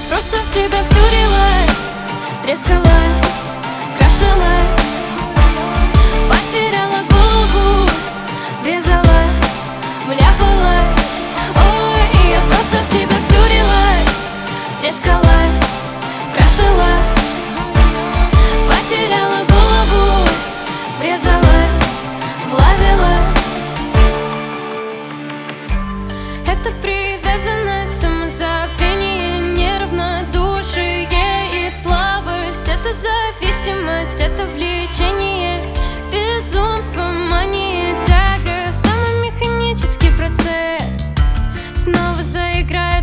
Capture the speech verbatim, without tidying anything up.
просто в тебя втюрилась, трескалась, крашилась, потеряла голову, врезалась, вляпалась. Ой, я просто в тебя втюрилась, трескалась, крашилась, потеряла голову, врезалась, влавилась. Это привязанность, самозабвение, неравнодушие и слабость. Это зависимость, это влечение, безумство, мания, тяга, самый механический процесс. Снова заиграй.